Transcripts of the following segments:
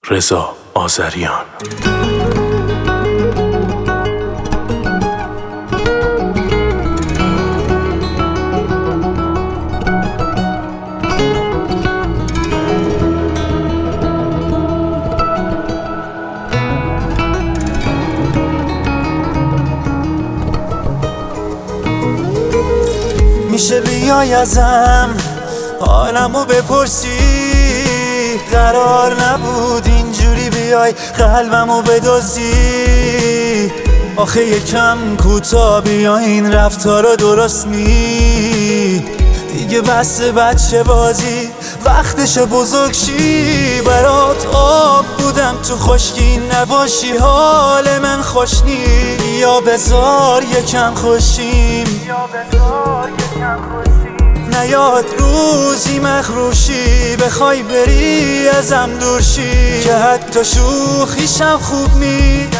رضا آذریان. میشه بیای ازم حالمو بپرسی؟ قرار نبود اینجوری بیای قلبمو بدزدی. آخه یکم کوتاه بیا، این رفتارا درست نی. دیگه بس بچه بازی، وقتش بزرگ شی. برات آب بودم تو خشکی، نباشی حال من خوش نی. یا بذار یکم خوشیم، نیاد روزی مخروشی بخوای بری ازم دور شی. که حتی شوخیشم خوب نی.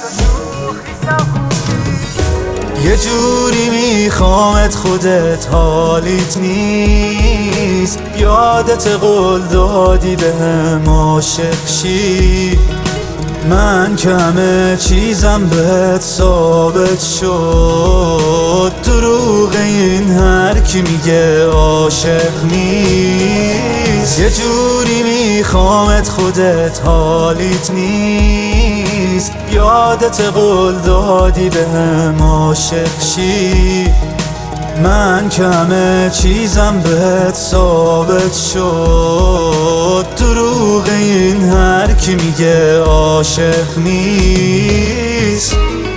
یه جوری میخوامت خودت حالیت نیست. یادت قول دادی بهم عاشق شی. من کمه چیزم بهت ثابت شد. دروغ این هر کی میگه عاشق نیست. یه جوری میخوامت خودت حالیت نیست. یادت قول دادی بهم عاشق شی. من کمه چیزم بهت ثابت شد. دروغ این هر کی میگه عاشق نیست.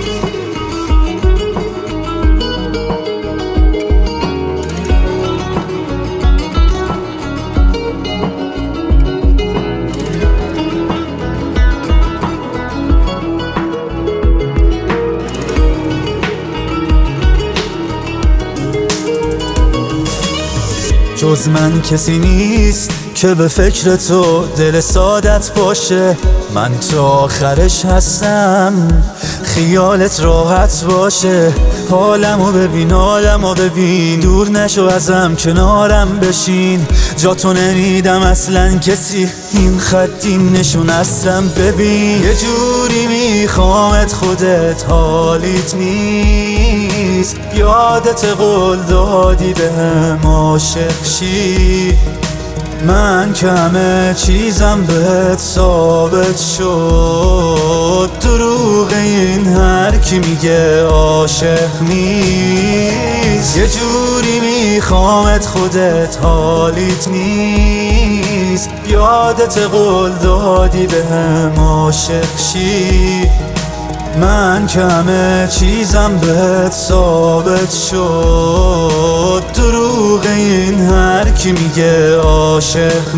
جز من کسی نیست که به فکر تو دل سادت باشه. من تا آخرش هستم، خیالت راحت باشه. حالمو ببین، دور نشو ازم، کنارم بشین. جا تو نمیدم اصلا کسی، این خطیم نشون هستم ببین. یه جوری میخوامت خودت حالیت نیست. یادت قول دادی بهم عاشق شی. من کمه چیزم بهت ثابت شد. دروغ این هر کی میگه عاشق نیست. یه جوری میخوامت خودت حالیت نیست. یادت قول دادی بهم عاشق شی. من کمه چیزم بهت ثابت شد. دروغ این هر کی میگه عاشق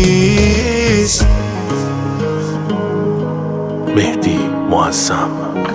نیست. مهدی معظم.